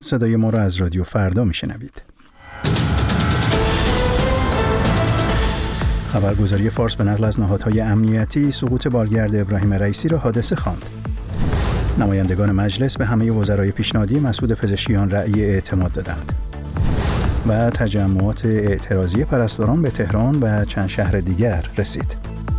صدای ما را از رادیو فردا میشنوید. خبرگزاری فارس به نقل از نهادهای امنیتی سقوط بالگرد ابراهیم رئیسی را حادثه خواند. نمایندگان مجلس به همه وزرای پیشنهادی مسعود پزشکیان رأی اعتماد دادند. و تجمعات اعتراضی پرستاران به تهران و چند شهر دیگر رسید.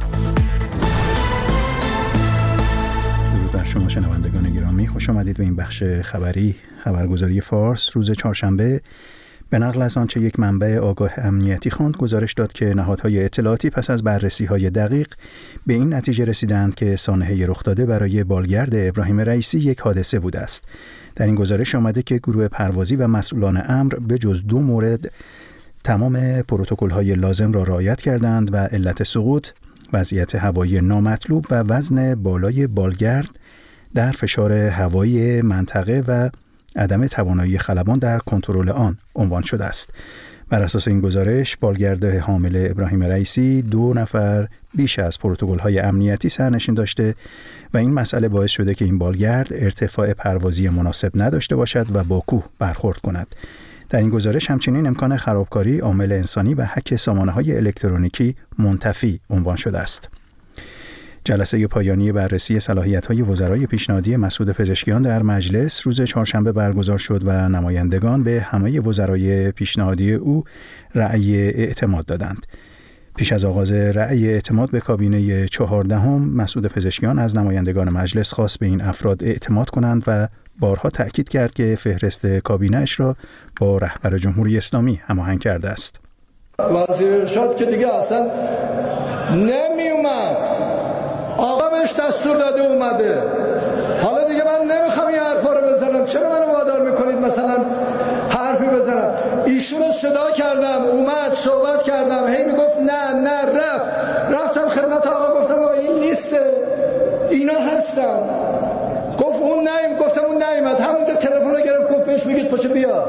درود بر شما شنوندگان گرامی، خوش آمدید به این بخش خبری. خبرگزاری فارس روز چهارشنبه به نقل از آنچه یک منبع آگاه امنیتی خواند گزارش داد که نهادهای اطلاعاتی پس از بررسی‌های دقیق به این نتیجه رسیدند که سانحه رخ داده برای بالگرد ابراهیم رئیسی یک حادثه بوده است. در این گزارش آمده که گروه پروازی و مسئولان امر به جز 2 مورد تمام پروتکل‌های لازم را رعایت کردند و علت سقوط وضعیت هوایی نامطلوب و وزن بالای بالگرد در فشار هوایی منطقه و عدم توانایی خلبان در کنترل آن عنوان شده است. بر اساس این گزارش بالگرد حامل ابراهیم رئیسی 2 نفر بیش از پروتکل‌های امنیتی سرنشین داشته و این مسئله باعث شده که این بالگرد ارتفاع پروازی مناسب نداشته باشد و با کوه برخورد کند. در این گزارش همچنین امکان خرابکاری، عامل انسانی و هک سامانه‌های الکترونیکی منتفی عنوان شده است. جلسه پایانی بررسی صلاحیت‌های وزرای پیشنهادی مسعود پزشکیان در مجلس روز چهارشنبه برگزار شد و نمایندگان به همه وزرای پیشنهادی او رأی اعتماد دادند. پیش از آغاز رأی اعتماد به کابینه 14 مسعود پزشکیان از نمایندگان مجلس خواست به این افراد اعتماد کنند و بارها تأکید کرد که فهرست کابینه‌اش را با رهبر جمهوری اسلامی هماهنگ کرده است. وزیر ارشاد که دیگه اصلا نمیومد، آقا بهش دستور داده اومده. حالا دیگه من نمیخوام این حرفا رو بزنم، چرا منو وادار میکنید مثلا حرفی بزنم؟ ایشون رو صدا کردم، اومد صحبت کردم، هی میگفت نه رفتم خدمت آقا گفتم آقا این نیسته، اینا هستن. گفت اون نیم، گفتم اون نیومد. همونجا تلفن رو گرفت گفت بهش بگید پاشو بیا.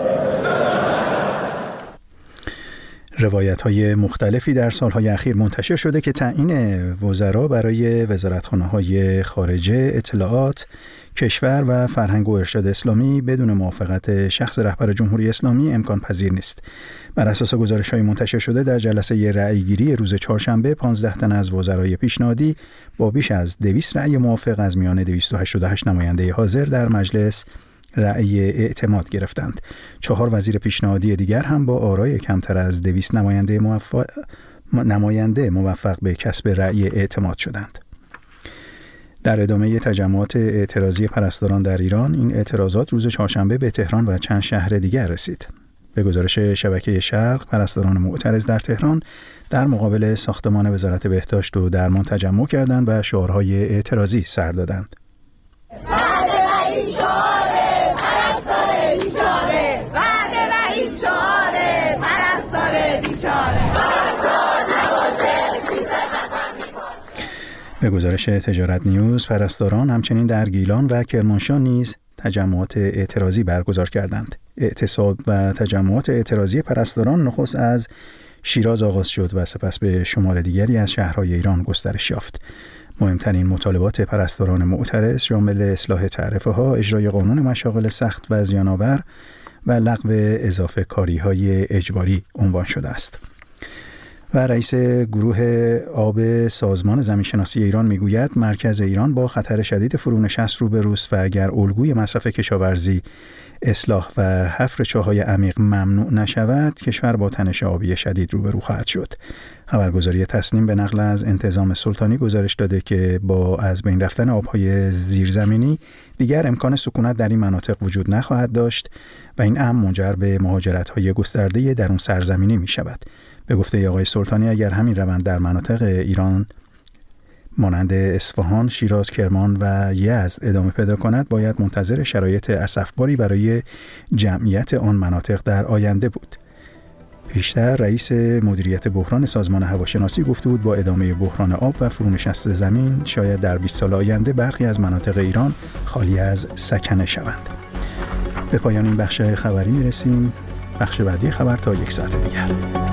روایت‌های مختلفی در سالهای اخیر منتشر شده که تعیین وزرا برای وزارتخانه‌های خارجه، اطلاعات، کشور و فرهنگ و ارشاد اسلامی بدون موافقت شخص رهبر جمهوری اسلامی امکان پذیر نیست. بر اساس گزارش‌های منتشر شده در جلسه رأی‌گیری روز چهارشنبه 15 تن از وزرای پیشنهادی با بیش از 200 رأی موافق از میان 288 نماینده حاضر در مجلس رأی اعتماد گرفتند. 4 وزیر پیشنهادی دیگر هم با آرای کمتر از 200 نماینده موفق به کسب رأی اعتماد شدند. در ادامه تجمعات اعتراضی پرستاران در ایران، این اعتراضات روز چهارشنبه به تهران و چند شهر دیگر رسید. به گزارش شبکه شرق، پرستاران معترض در تهران در مقابل ساختمان وزارت بهداشت و درمان تجمع کردند و شعارهای اعتراضی سر دادند. به گزارش تجارت نیوز، پرستاران همچنین در گیلان و کرمانشاه نیز تجمعات اعتراضی برگزار کردند. اعتصاب و تجمعات اعتراضی پرستاران نخست از شیراز آغاز شد و سپس به شمال دیگری از شهرهای ایران گسترش یافت. مهمترین مطالبات پرستاران معترض شامل اصلاح تعرفه‌ها، اجرای قانون مشاغل سخت و زیان‌آور و لغو اضافه کاری‌های اجباری عنوان شده است. و رئیس گروه آب سازمان زمین‌شناسی ایران میگوید مرکز ایران با خطر شدید فرونشست روبروست و اگر الگوی مصرف کشاورزی، اصلاح و حفر چاه‌های عمیق ممنوع نشود، کشور با تنش آبی شدید روبرو خواهد شد. خبرگزاری تسنیم به نقل از انتظام سلطانی گزارش داده که با از بین رفتن آب‌های زیرزمینی دیگر امکان سکونت در این مناطق وجود نخواهد داشت و این امر منجر به مهاجرت‌های گسترده درون سرزمینی می‌شود. به گفته آقای سلطانی اگر همین روند در مناطق ایران مانند اصفهان، شیراز، کرمان و یزد ادامه پیدا کند، باید منتظر شرایط اسفباری برای جمعیت آن مناطق در آینده بود. پیشتر رئیس مدیریت بحران سازمان هواشناسی گفته بود با ادامه بحران آب و فرونشست زمین شاید در 20 سال آینده برخی از مناطق ایران خالی از سکنه شوند. به پایان این بخش خبری میرسیم. بخش بعدی خبر تا 1 ساعت دیگر.